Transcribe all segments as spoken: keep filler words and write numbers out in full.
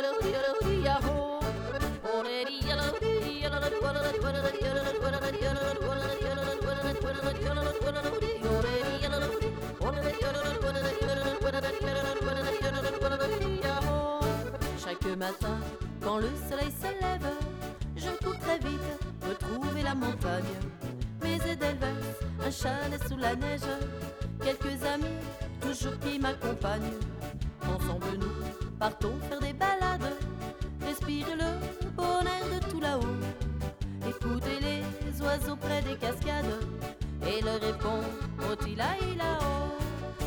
Chaque matin, quand le soleil se lève, je cours très vite retrouver la montagne. Mes Edelweiss, un chalet sous la neige, quelques amis toujours qui m'accompagnent. Ensemble nous partons faire des balades, respirer le bon air de tout là-haut, écouter les oiseaux près des cascades et leur répondre au tila ila oh.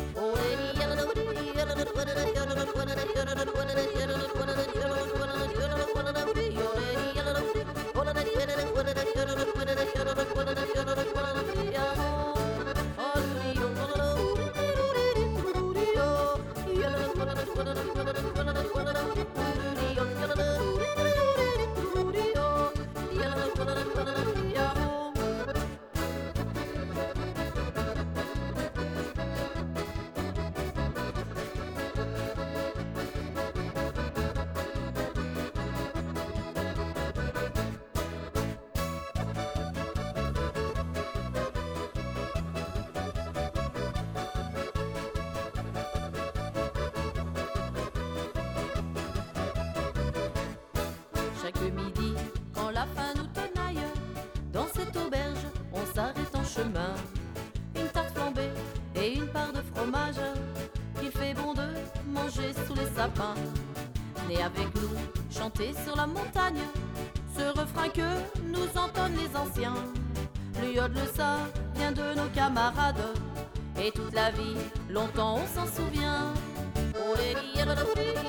Chaque midi, quand la faim nous tenaille, dans cette auberge, on s'arrête en chemin. Une tarte flambée et une part de fromage, qu'il fait bon de manger sous les sapins. Venez avec nous, chanter sur la montagne, ce refrain que nous entonnent les anciens. Le yodel, ça vient de nos camarades, et toute la vie, longtemps on s'en souvient. Oh, les